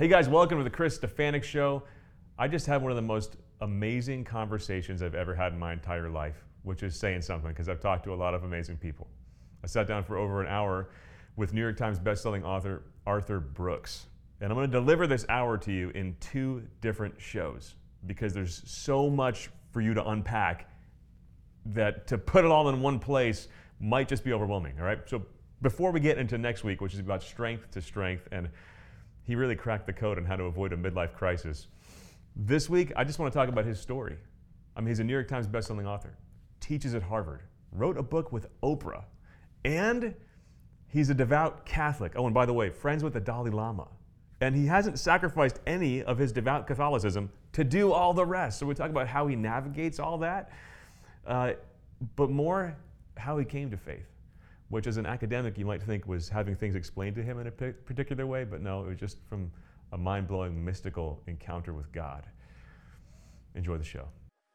Hey guys, welcome to the Chris Stefanick Show. I just had one of the most amazing conversations I've ever had in my entire life, which is saying something because I've talked to a lot of amazing people. I sat down for over an hour with New York Times bestselling author Arthur Brooks. And I'm going to deliver this hour to you in 2 different shows because there's so much for you to unpack that to put it all in one place might just be overwhelming, all right? So before we get into next week, which is about strength to strength, and he really cracked the code on how to avoid a midlife crisis. This week, I just want to talk about his story. I mean, he's a New York Times bestselling author, teaches at Harvard, wrote a book with Oprah, and he's a devout Catholic. Oh, and by the way, friends with the Dalai Lama. And he hasn't sacrificed any of his devout Catholicism to do all the rest. So we talk about how he navigates all that, but more how he came to faith, which as an academic you might think was having things explained to him in a particular way, but no, it was just from a mind-blowing mystical encounter with God. Enjoy the show.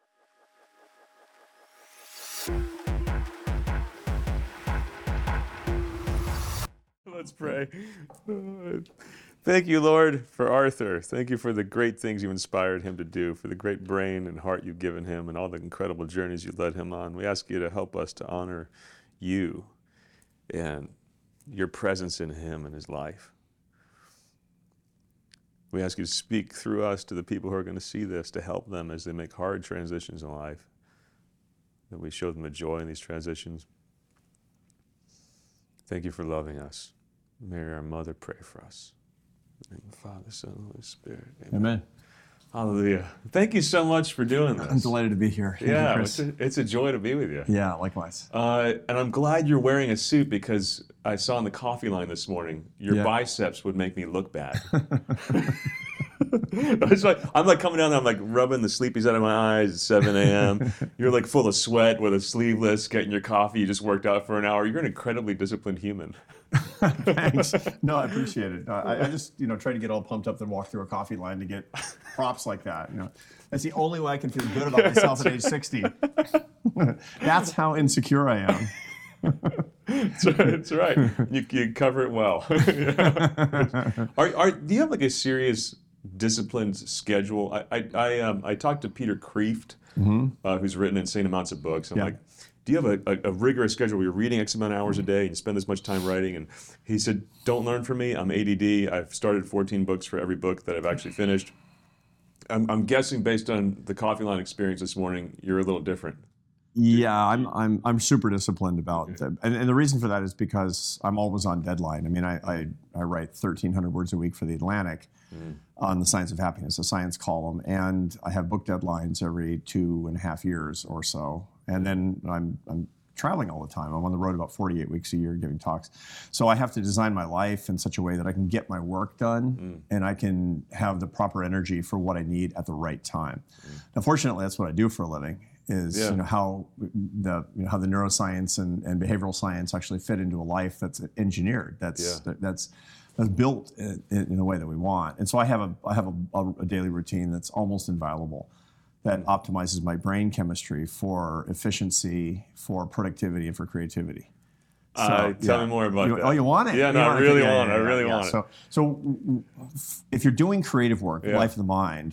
Let's pray. Thank you, Lord, for Arthur. Thank you for the great things you inspired him to do, for the great brain and heart you've given him, and all the incredible journeys you led him on. We ask you to help us to honor you and your presence in him and his life. We ask you to speak through us to the people who are going to see this, to help them as they make hard transitions in life, that we show them the joy in these transitions. Thank you for loving us. May our Mother pray for us. In the name of the Father, Son, and Holy Spirit. Amen. Hallelujah. Thank you so much for doing this. I'm delighted to be here. Yeah, it's a joy to be with you. Yeah, likewise. And I'm glad you're wearing a suit because I saw in the coffee line this morning, your biceps would make me look bad. I'm like coming down there, I'm like rubbing the sleepies out of my eyes at 7 a.m. You're like full of sweat with a sleeveless, getting your coffee, you just worked out for an hour. You're an incredibly disciplined human. Thanks. No, I appreciate it. I just, try to get all pumped up and walk through a coffee line to get props like that. That's the only way I can feel good about myself at age 60. That's how insecure I am. That's right. You cover it well. Do you have like a serious disciplined schedule? I talked to Peter Kreeft, who's written insane amounts of books. I'm like, do you have a rigorous schedule where you're reading X amount of hours a day and you spend this much time writing? And he said, don't learn from me. I'm ADD. I've started 14 books for every book that I've actually finished. I'm guessing based on the coffee line experience this morning, you're a little different. Yeah, I'm super disciplined about that, and the reason for that is because I'm always on deadline. I mean, I write 1,300 words a week for the Atlantic on the Science of Happiness, a science column, and I have book deadlines every 2.5 years or so, and then I'm traveling all the time. I'm on the road about 48 weeks a year giving talks, so I have to design my life in such a way that I can get my work done and I can have the proper energy for what I need at the right time. Now, fortunately, that's what I do for a living. How the neuroscience and behavioral science actually fit into a life that's engineered, that's built in a way that we want. And so I have a daily routine that's almost inviolable, that optimizes my brain chemistry for efficiency, for productivity, and for creativity. So, tell me more about that. Oh, you want it? Yeah, no, I really want it. I really want it. So if you're doing creative work, life of the mind,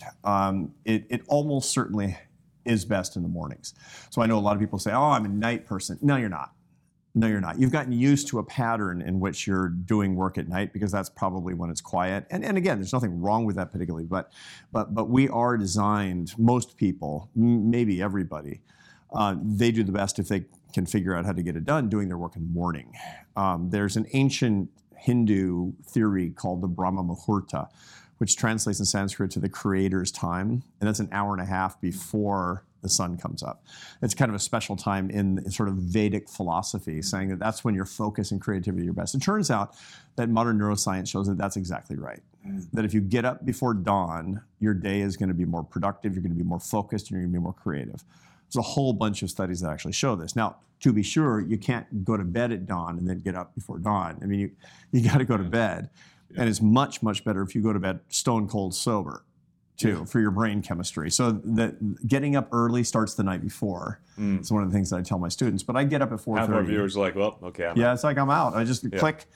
it almost certainly is best in the mornings. So I know a lot of people say, oh, I'm a night person. No, you're not. No, you're not. You've gotten used to a pattern in which you're doing work at night because that's probably when it's quiet. And again, there's nothing wrong with that particularly, but we are designed, most people, maybe everybody, they do the best if they can figure out how to get it done doing their work in the morning. There's an ancient Hindu theory called the Brahma Muhurta, which translates in Sanskrit to the creator's time, and that's an hour and a half before the sun comes up. It's kind of a special time in sort of Vedic philosophy, saying that that's when your focus and creativity are your best. It turns out that modern neuroscience shows that that's exactly right. That if you get up before dawn, your day is going to be more productive, you're going to be more focused, and you're going to be more creative. There's a whole bunch of studies that actually show this. Now, to be sure, you can't go to bed at dawn and then get up before dawn. I mean, you got to go to bed. And it's much, much better if you go to bed stone cold sober. too, for your brain chemistry. So that getting up early starts the night before. It's one of the things that I tell my students. But I get up at 4:30. Half our viewers are like, well, okay, I'm out. It's like I'm out. I just click.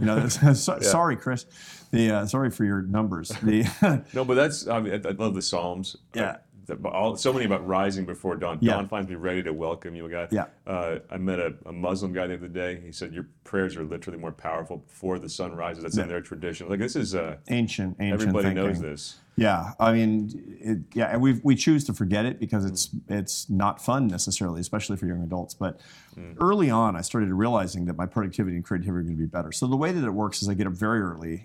Sorry, Chris. Sorry for your numbers. No, but that's, I love the Psalms. Yeah. So many about rising before dawn. Yeah. Dawn finds me ready to welcome you, God. Yeah. I met a Muslim guy the other day. He said, your prayers are literally more powerful before the sun rises. That's in their tradition. Like, this is ancient everybody thinking. knows this. Yeah, I mean, and we choose to forget it because it's not fun necessarily, especially for young adults. But early on, I started realizing that my productivity and creativity are going to be better. So the way that it works is I get up very early,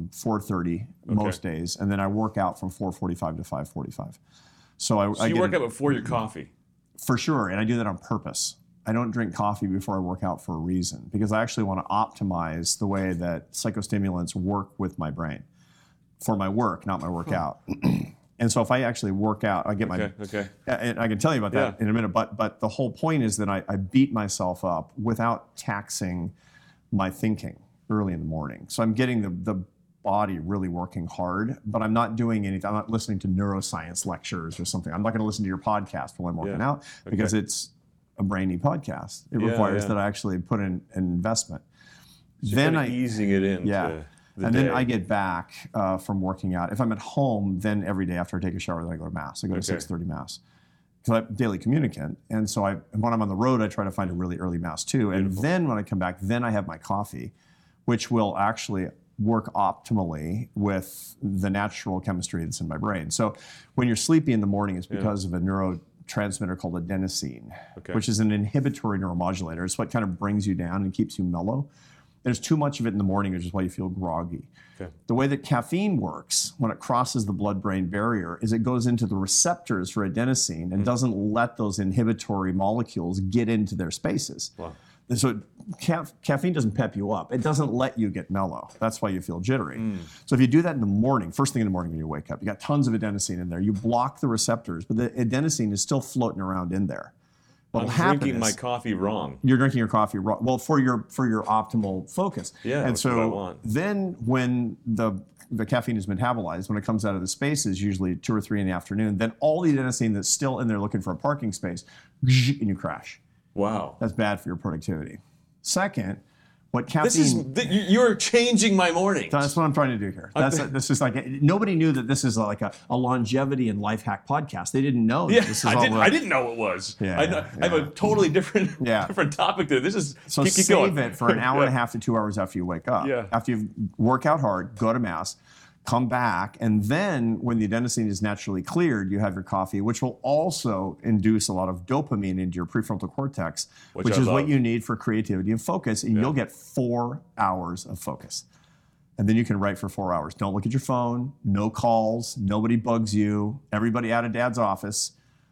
4:30 most days, and then I work out from 4:45 to 5:45. So I you work out before your coffee? For sure, and I do that on purpose. I don't drink coffee before I work out for a reason, because I actually want to optimize the way that psychostimulants work with my brain for my work, not my workout. And so if I actually work out, I get my... And I can tell you about that in a minute, but the whole point is that I beat myself up without taxing my thinking early in the morning. So I'm getting the body really working hard, but I'm not doing anything. I'm not listening to neuroscience lectures or something. I'm not going to listen to your podcast while I'm working out because it's a brainy podcast. It requires that I actually put in an investment. So then easing it in. And then I get back from working out. If I'm at home, then every day after I take a shower, then I go to Mass. I go to 6:30 Mass. Because I'm a daily communicant. And so when I'm on the road, I try to find a really early Mass too. And then when I come back, then I have my coffee, which will actually work optimally with the natural chemistry that's in my brain. So when you're sleepy in the morning, it's because of a neurotransmitter called adenosine, which is an inhibitory neuromodulator. It's what kind of brings you down and keeps you mellow. There's too much of it in the morning, which is why you feel groggy. The way that caffeine works when it crosses the blood-brain barrier is it goes into the receptors for adenosine and doesn't let those inhibitory molecules get into their spaces. So caffeine doesn't pep you up. It doesn't let you get mellow. That's why you feel jittery. So if you do that in the morning, first thing in the morning when you wake up, you got tons of adenosine in there. You block the receptors, but the adenosine is still floating around in there. I'm drinking my coffee wrong. You're drinking your coffee wrong. Well, for your optimal focus. And so what I want. Then when the caffeine is metabolized, when it comes out of the spaces, usually 2 or 3 in the afternoon, then all the adenosine that's still in there looking for a parking space, and you crash. Wow. That's bad for your productivity. Second, what caffeine... You're changing my morning. That's what I'm trying to do here. This is like nobody knew that this is like a longevity and life hack podcast. They didn't know. This is I didn't know it was. I have a totally different topic there. This is so keep save going. it for an hour and a half to 2 hours after you wake up. After you work out hard, go to Mass, come back, and then when the adenosine is naturally cleared, you have your coffee, which will also induce a lot of dopamine into your prefrontal cortex, which is what you need for creativity and focus, and you'll get 4 hours of focus. And then you can write for 4 hours. Don't look at your phone, no calls, nobody bugs you, everybody out of dad's office,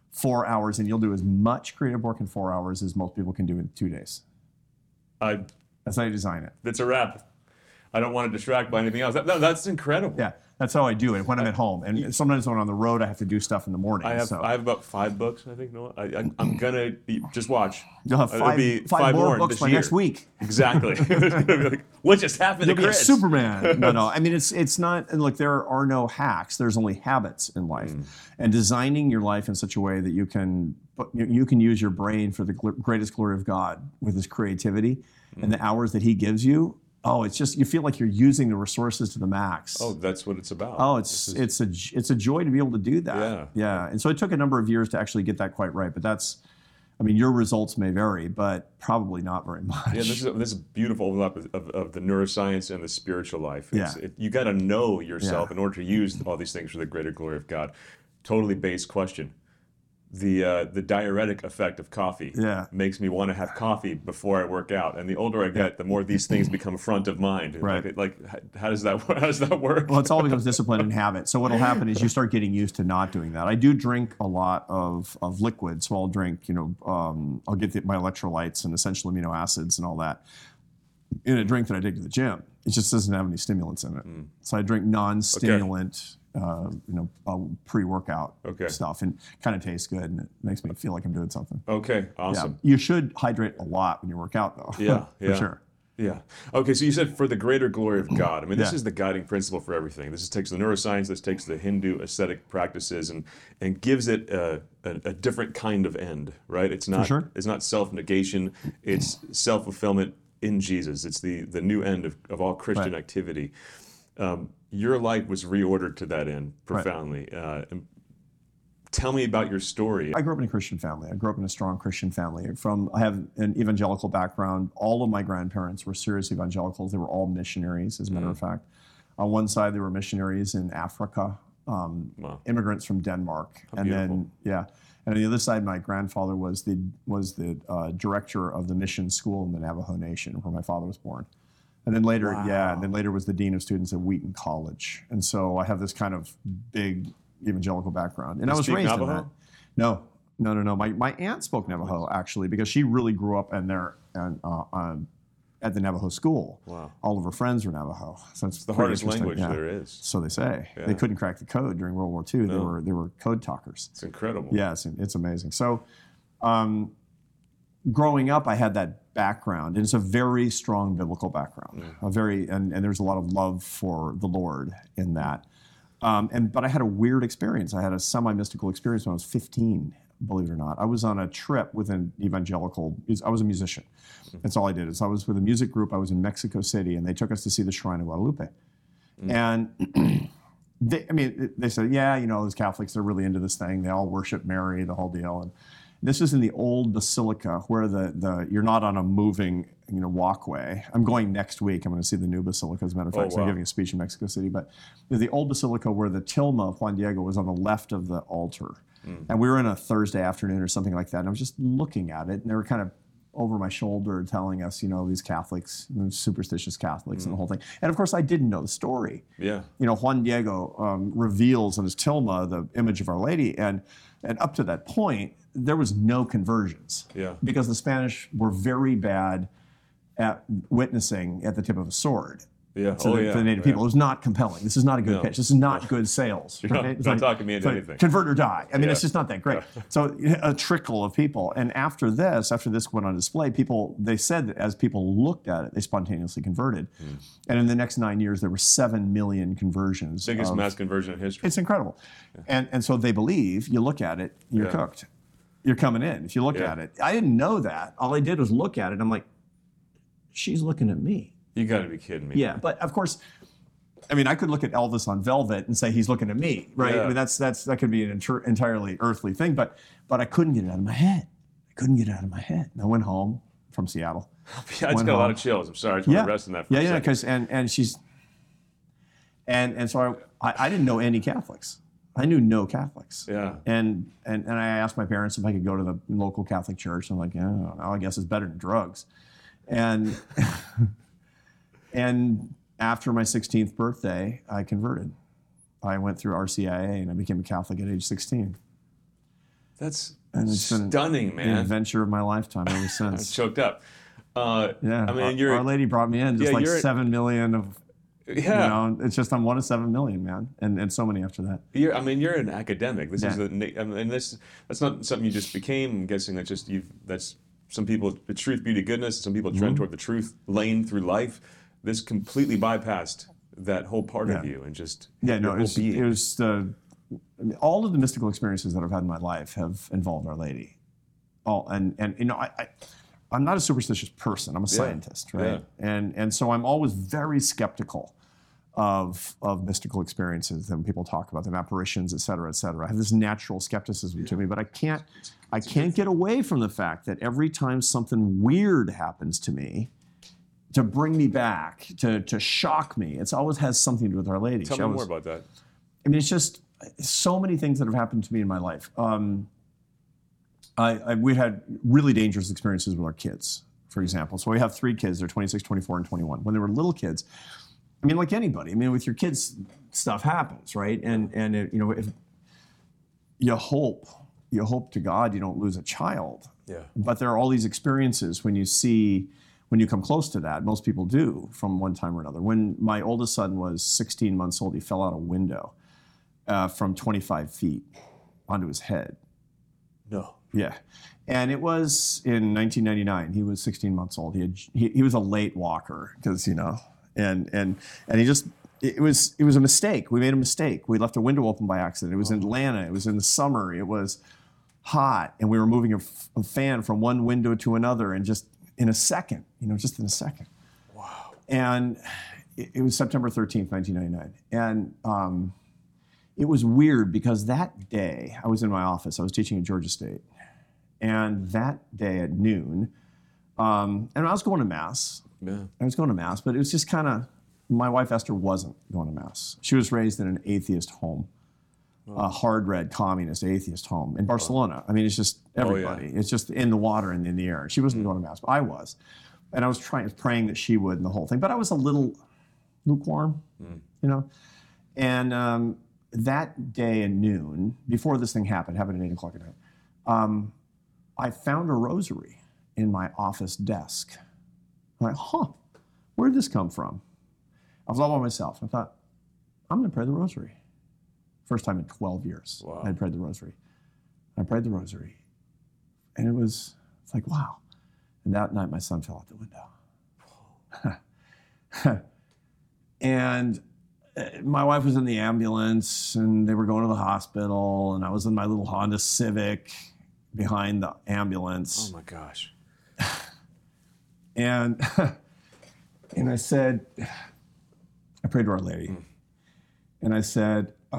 4 hours, and you'll do as much creative work in 4 hours as most people can do in 2 days. That's how you design it. That's a wrap. I don't want to distract by anything else. That's incredible. Yeah, that's how I do it when I'm at home. And sometimes when I'm on the road, I have to do stuff in the morning. I have about 5 books, I think. No, I'm going to just watch. You'll have five more books by next week. Exactly. Like, what just happened to Chris? You'll be a Superman. No. I mean, it's not, and look, there are no hacks. There's only habits in life. And designing your life in such a way that you can use your brain for the greatest glory of God with his creativity and the hours that he gives you. Oh, it's just, you feel like you're using the resources to the max. Oh, that's what it's about. Oh, it's a joy to be able to do that. Yeah. And so it took a number of years to actually get that quite right. But that's, I mean, your results may vary, but probably not very much. Yeah, this is a beautiful overlap of the neuroscience and the spiritual life. You got to know yourself in order to use all these things for the greater glory of God. Totally base question. The diuretic effect of coffee makes me want to have coffee before I work out, and the older I get, the more these things become front of mind. Right. Like how does that work? Well, it's all becomes discipline and habit. So what'll happen is you start getting used to not doing that. I do drink a lot of liquid, so I'll drink, I'll get my electrolytes and essential amino acids and all that in a drink that I take to the gym. It just doesn't have any stimulants in it. So I drink non-stimulant. Pre-workout stuff, and kind of tastes good, and it makes me feel like I'm doing something. Okay, awesome. Yeah. You should hydrate a lot when you work out, though. Yeah, for sure. Yeah. Okay, so you said for the greater glory of God. I mean, this Yeah. is the guiding principle for everything. This takes the neuroscience, this takes the Hindu ascetic practices, and gives it a different kind of end, right? Sure. It's not self-negation, it's self-fulfillment in Jesus. It's the new end of all Christian Right. activity. Your life was reordered to that end Right. profoundly. And tell me about your story. I grew up in a Christian family. I grew up in a strong Christian family. I have an evangelical background. All of my grandparents were serious evangelicals. They were all missionaries, as a matter of fact. On one side, they were missionaries in Africa, Wow. immigrants from Denmark, and beautiful. then and on the other side, my grandfather was the director of the mission school in the Navajo Nation, where my father was born. And then later, and then later was the dean of students at Wheaton College. And so I have this kind of big evangelical background. And I was speak raised Navajo? in that. No. My aunt spoke Navajo, actually, because she really grew up in there and at the Navajo school. Wow. All of her friends were Navajo. So it's The pretty hardest interesting. language Yeah. there is. So they say. Yeah. They couldn't crack the code during World War II. No. They were code talkers. It's incredible. Yeah, it's amazing. So growing up, I had that background, and it's a very strong biblical background. And there's a lot of love for the Lord in that. But I had a weird experience. I had a semi-mystical experience when I was 15, believe it or not. I was on a trip with an evangelical, I was a musician. That's all I did. So I was with a music group. I was in Mexico City, and they took us to see the Shrine of Guadalupe. And they said, yeah, those Catholics, they're really into this thing. They all worship Mary, the whole deal. And this is in the old basilica where you're not on a moving walkway. I'm going next week. I'm going to see the new basilica, as a matter of fact. So I'm giving a speech in Mexico City. But the old basilica where the tilma of Juan Diego was on the left of the altar. And we were in a Thursday afternoon or something like that. And I was just looking at it, and they were kind of over my shoulder telling us, these Catholics, superstitious Catholics and the whole thing. And of course, I didn't know the story. Yeah. Juan Diego reveals on his tilma the image of Our Lady. And up to that point, there was no conversions. Yeah. Because the Spanish were very bad at witnessing at the tip of a sword. Yeah. To the native people. It was not compelling. This is not a good pitch. This is not good sales. Right? Don't talk me into anything. Convert or die. I mean, it's just not that great. So a trickle of people. And after this went on display, they said that as people looked at it, they spontaneously converted. And in the next 9 years, there were 7 million conversions. Biggest mass conversion in history. It's incredible. And so they believe, you look at it, you're cooked. You're coming in if you look at it. I didn't know that. All I did was look at it. I'm like, she's looking at me. You got to be kidding me. Yeah, but of course, I could look at Elvis on Velvet and say he's looking at me, right? Yeah. That could be an entirely earthly thing, but I couldn't get it out of my head. And I went home from Seattle. Yeah, I just got a lot of chills. I'm sorry. I just want to rest in that for a second. Because and she's so I didn't know any Catholics. I knew no Catholics. Yeah. And I asked my parents if I could go to the local Catholic church. I'm like, yeah, I guess it's better than drugs. And and after my 16th birthday, I converted. I went through RCIA and I became a Catholic at age 16. That's It's been stunning, an man. adventure of my lifetime ever I'm since. choked up. Yeah, I mean, Our Lady brought me in just like 7 million of. Yeah. It's just I'm one of 7 million, man, and so many after that. You're an academic. This is Yeah. that's not something you just became. I'm guessing that's some people, the truth, beauty, goodness. Some people trend toward the truth lane through life. This completely bypassed that whole part of you and just Yeah, no, your it whole being. was all of the mystical experiences that I've had in my life have involved Our Lady. I'm not a superstitious person. I'm a scientist, right? Yeah. And so I'm always very skeptical of mystical experiences and people talk about them, apparitions, et cetera, et cetera. I have this natural skepticism to me, but I can't get away from the fact that every time something weird happens to me, to bring me back, to shock me, it always has something to do with Our Lady. Tell me more about that. It's just so many things that have happened to me in my life. We had really dangerous experiences with our kids, for example. So we have 3 kids. They're 26, 24, and 21. When they were little kids, like anybody, with your kids, stuff happens, right? And if you hope to God you don't lose a child. Yeah. But there are all these experiences when you come close to that. Most people do from one time or another. When my oldest son was 16 months old, he fell out a window from 25 feet onto his head. No. Yeah. And it was in 1999. He was 16 months old. He was a late walker because, and he just, it was a mistake. We made a mistake. We left a window open by accident. It was in Atlanta. It was in the summer. It was hot. And we were moving a fan from one window to another. And just in a second, just in a second. Wow. And it was September 13th, 1999. And it was weird because that day I was in my office. I was teaching at Georgia State. And that day at noon, and I was going to Mass. Yeah. I was going to Mass, but it was just kind of, my wife Esther wasn't going to Mass. She was raised in an atheist home, a hard red communist atheist home in Barcelona. I mean, it's just everybody. It's just in the water and in the air. She wasn't going to Mass, but I was. And I was praying that she would and the whole thing. But I was a little lukewarm, And that day at noon, before this thing happened at 8 o'clock at night, I found a rosary in my office desk. I'm like, where did this come from? I was all by myself. I thought, I'm going to pray the rosary. First time in 12 years I had prayed the rosary. I prayed the rosary. And it's like, wow. And that night my son fell out the window. And my wife was in the ambulance and they were going to the hospital and I was in my little Honda Civic behind the ambulance. Oh my gosh. And I said, I prayed to Our Lady. And I said, I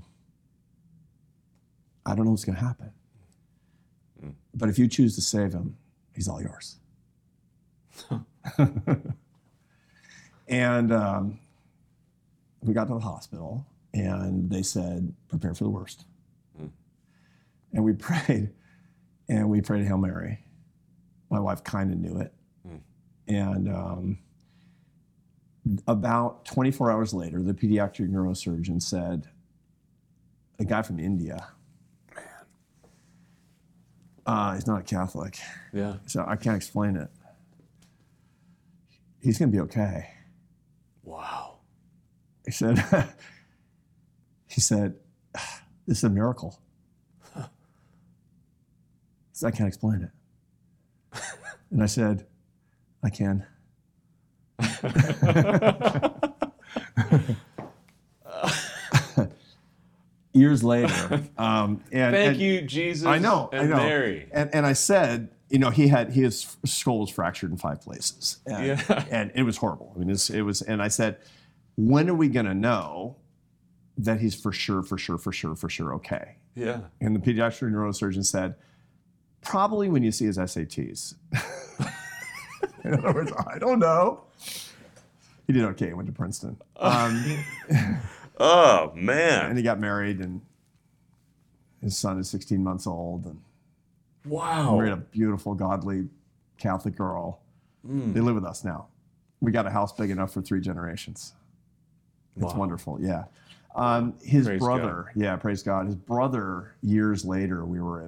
don't know what's going to happen. But if you choose to save him, he's all yours. And we got to the hospital and they said, prepare for the worst. And we prayed. And we prayed a Hail Mary. My wife kind of knew it. And about 24 hours later, the pediatric neurosurgeon said, a guy from India, he's not a Catholic. Yeah. So I can't explain it. He's going to be okay. Wow. He said, this is a miracle. I can't explain it. And I said, I can. Years later. Thank you, Jesus. I know. Mary. And I said, his skull was fractured in 5 places. And it was horrible. I mean, it was, and I said, when are we going to know that he's for sure okay? Yeah. And the pediatric neurosurgeon said, probably when you see his SATs. In other words, I don't know. He did okay. He went to Princeton. Oh, man. And he got married, and his son is 16 months old. And wow. married a beautiful, godly Catholic girl. They live with us now. We got a house big enough for 3 generations. It's wonderful, yeah. His Praise brother, God. Praise God. His brother, years later, we were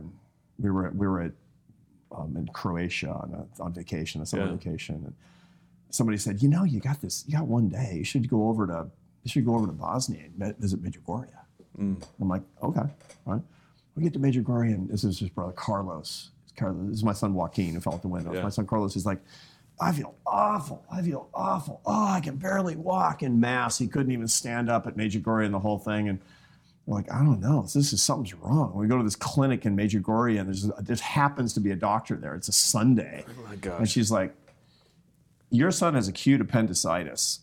in Croatia on vacation, a summer vacation, and somebody said, you got one day. You should go over to Bosnia and visit Medjugorje. I'm like, okay, all right. We get to Medjugorje, and this is his brother Carlos. This is my son Joaquin who fell out the window. Yeah. My son Carlos is like, I feel awful. Oh, I can barely walk in Mass. He couldn't even stand up at Medjugorje and the whole thing. And we're like, I don't know. Something's wrong. We go to this clinic in Medjugorje, and there happens to be a doctor there. It's a Sunday. Oh my gosh. And she's like, your son has acute appendicitis.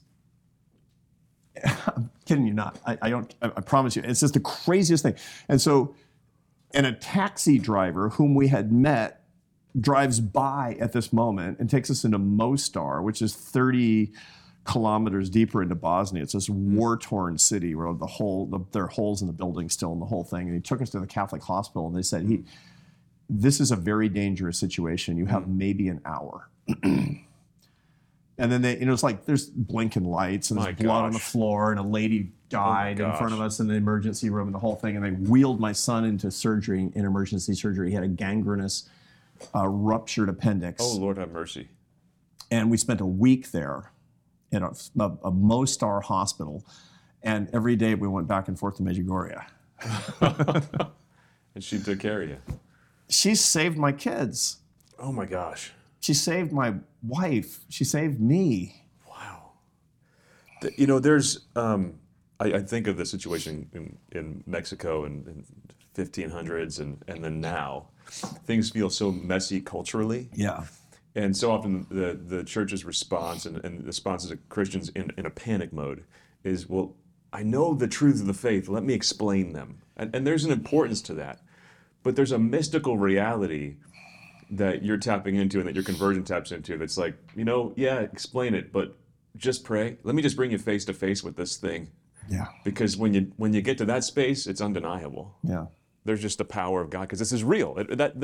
I'm kidding you not. I promise you. It's just the craziest thing. And so, and a taxi driver whom we had met drives by at this moment and takes us into Mostar, which is 30 kilometers deeper into Bosnia. It's this war-torn city where there are holes in the building still and the whole thing. And he took us to the Catholic hospital, and they said, this is a very dangerous situation. You have maybe an hour. And then it's like there's blinking lights and there's blood on the floor, and a lady died in front of us in the emergency room and the whole thing. And they wheeled my son into surgery, in emergency surgery. He had a gangrenous ruptured appendix. Oh, Lord have mercy. And we spent a week there in a Mostar hospital. And every day we went back and forth to Medjugorje. And she took care of you. She saved my kids. Oh my gosh. She saved my wife. She saved me. Wow. You know, there's, I think of the situation in Mexico in 1500s and then now. Things feel so messy culturally. Yeah. And so often the church's response and the responses of Christians in a panic mode is, well, I know the truths of the faith, let me explain them. And there's an importance to that. But there's a mystical reality that you're tapping into and that your conversion taps into that's like, yeah, explain it, but just pray. Let me just bring you face to face with this thing. Yeah. Because when you get to that space, it's undeniable. Yeah. There's just the power of God, because this is real.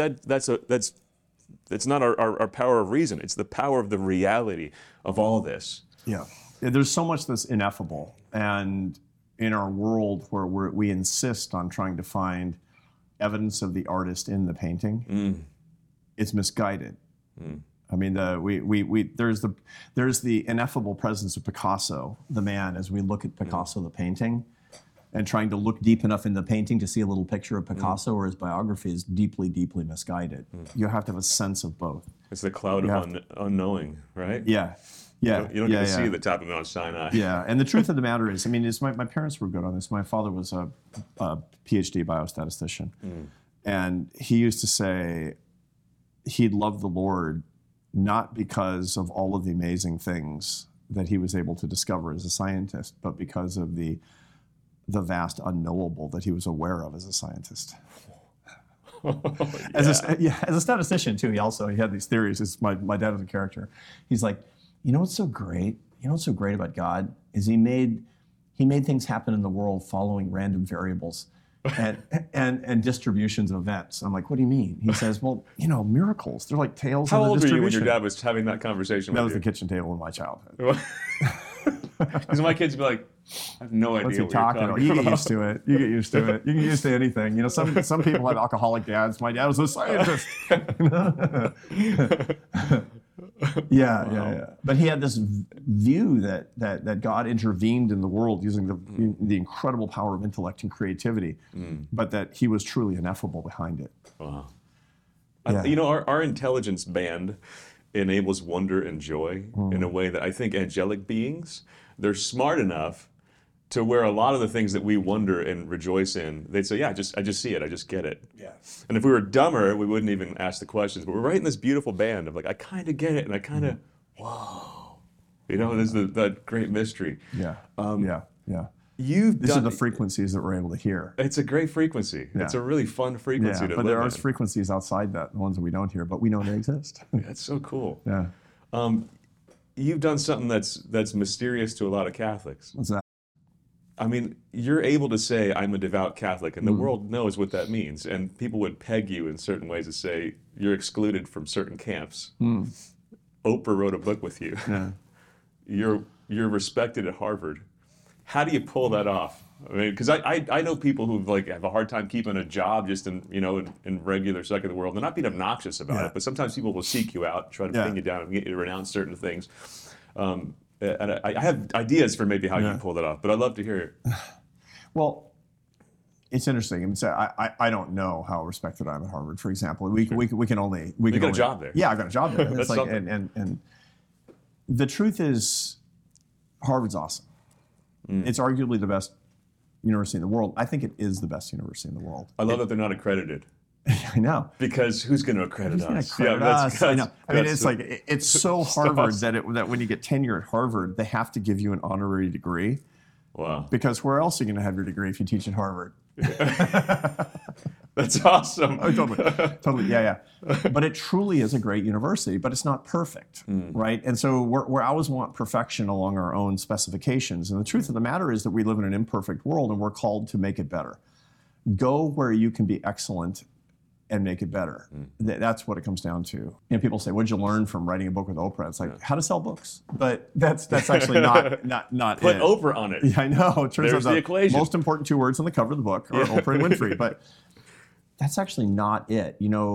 It's not our power of reason. It's the power of the reality of all this. Yeah. There's so much that's ineffable. And in our world where we insist on trying to find evidence of the artist in the painting, it's misguided. I mean, there's the ineffable presence of Picasso, the man, as we look at Picasso, the painting, and trying to look deep enough in the painting to see a little picture of Picasso or his biography is deeply, deeply misguided. You have to have a sense of both. It's the cloud of unknowing, right? Yeah. Yeah. You don't get to see the top of Mount Sinai. Yeah. And the truth of the matter is, I mean, my parents were good on this. My father was a PhD biostatistician. And he used to say he loved the Lord not because of all of the amazing things that he was able to discover as a scientist, but because of the vast unknowable that he was aware of as a scientist. As a statistician too, he had these theories. My dad was a character. He's like, you know what's so great? You know what's so great about God is he made things happen in the world following random variables and distributions of events. I'm like, what do you mean? He says, well, miracles. They're like tails. How in the old were you when distribution. your dad was having that conversation with you? That was the kitchen table in my childhood. Because my kids would be like, I have no idea What's he what you're talking about. You get used to it. You get used to it. You get used to anything. Some people have alcoholic dads. My dad was a scientist. Yeah. But he had this view that God intervened in the world using the incredible power of intellect and creativity, but that he was truly ineffable behind it. Wow. Yeah. Our intelligence band enables wonder and joy in a way that I think angelic beings, they're smart enough to where a lot of the things that we wonder and rejoice in, they'd say, yeah, I just see it, I just get it. Yeah. And if we were dumber, we wouldn't even ask the questions. But we're right in this beautiful band of like, I kind of get it, and I kind of, whoa. There's that great mystery. Yeah. Yeah. These are the frequencies that we're able to hear. It's a great frequency. Yeah. It's a really fun frequency to live in. But there are frequencies outside that, the ones that we don't hear, but we know they exist. That's so cool. Yeah. You've done something that's mysterious to a lot of Catholics. What's that? I mean, you're able to say, I'm a devout Catholic, and the world knows what that means. And people would peg you in certain ways to say, you're excluded from certain camps. Oprah wrote a book with you. Yeah. You're respected at Harvard. How do you pull that off? I mean, because I know people who have a hard time keeping a job just in regular secular world. They're not being obnoxious about it, but sometimes people will seek you out, try to pin you down, and get you to renounce certain things. And I have ideas for maybe how you pull that off, but I'd love to hear it. Well, it's interesting. I mean, I don't know how respected I am at Harvard, for example. We can only You got a job there. Yeah, I got a job there. That's like, something. and the truth is, Harvard's awesome. It's arguably the best university in the world. I think it is the best university in the world. I love that they're not accredited. I know. Because who's going to accredit Who's gonna us? accredit us? I know. I mean, it's like it's so Harvard that when you get tenure at Harvard, they have to give you an honorary degree. Wow. Because where else are you going to have your degree if you teach at Harvard? That's awesome. Oh, totally. Yeah. But it truly is a great university, but it's not perfect, right? And so we always want perfection along our own specifications. And the truth of the matter is that we live in an imperfect world, and we're called to make it better. Go where you can be excellent and make it better. That's what it comes down to. People say, "What'd you learn from writing a book with Oprah?" It's like how to sell books, but that's actually not Put it. Oprah on it. Yeah, I know. It turns There's out the equation. Most important two words on the cover of the book are Oprah and Winfrey. But that's actually not it.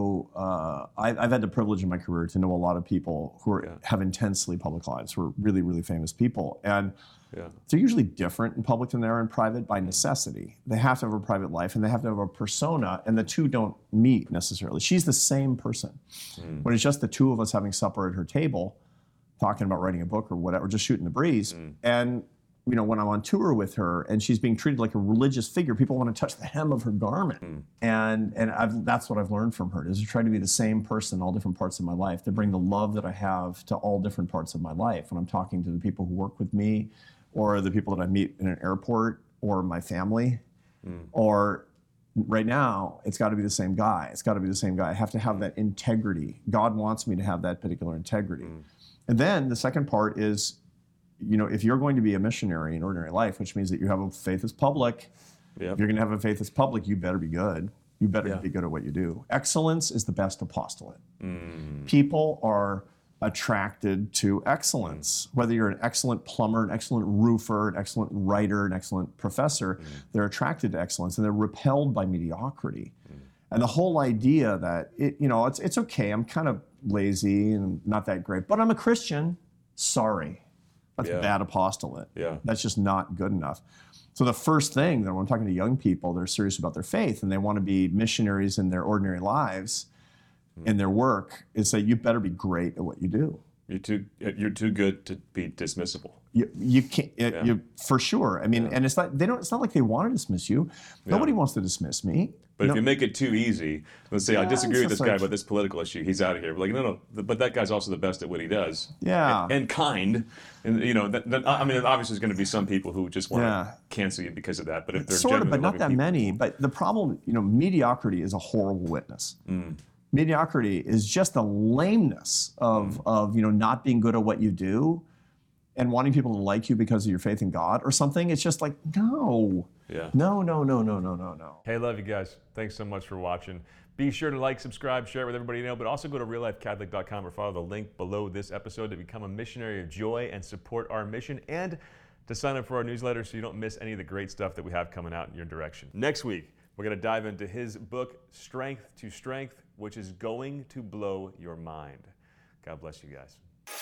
I've had the privilege in my career to know a lot of people who have intensely public lives, who are really, really famous people. And they're usually different in public than they are in private by necessity. They have to have a private life and they have to have a persona, and the two don't meet necessarily. She's the same person. When it's just the two of us having supper at her table, talking about writing a book or whatever, just shooting the breeze. And when I'm on tour with her and she's being treated like a religious figure, people want to touch the hem of her garment. And that's what I've learned from her, is to try to be the same person in all different parts of my life, to bring the love that I have to all different parts of my life. When I'm talking to the people who work with me, or the people that I meet in an airport, or my family, or right now, it's got to be the same guy. It's got to be the same guy. I have to have that integrity. God wants me to have that particular integrity. And then the second part is, if you're going to be a missionary in ordinary life, which means that you have a faith that's public, if you're going to have a faith that's public, you better be good. You better be good at what you do. Excellence is the best apostolate. People are attracted to excellence. Whether you're an excellent plumber, an excellent roofer, an excellent writer, an excellent professor, they're attracted to excellence and they're repelled by mediocrity. And the whole idea that it's okay, I'm kind of lazy and not that great, but I'm a Christian. Sorry. That's bad apostolate. That's just not good enough. So the first thing that when I'm talking to young people, they're serious about their faith and they want to be missionaries in their ordinary lives, in their work, is that you better be great at what you do. You're too good to be dismissible. You can't. You for sure. I mean, and it's not like they want to dismiss you. Nobody wants to dismiss me. But if you make it too easy, let's say I disagree with this guy about this political issue, he's out of here. We're like, no, but that guy's also the best at what he does. And kind. And I mean, obviously there's going to be some people who just want to cancel you because of that. But if they're sort of, but not that people, many. But the problem, mediocrity is a horrible witness. Mediocrity is just the lameness of not being good at what you do and wanting people to like you because of your faith in God or something. It's just like, no. No. Hey, love you guys. Thanks so much for watching. Be sure to like, subscribe, share it with everybody you know, but also go to reallifecatholic.com or follow the link below this episode to become a missionary of joy and support our mission, and to sign up for our newsletter so you don't miss any of the great stuff that we have coming out in your direction. Next week, we're going to dive into his book, Strength to Strength, which is going to blow your mind. God bless you guys.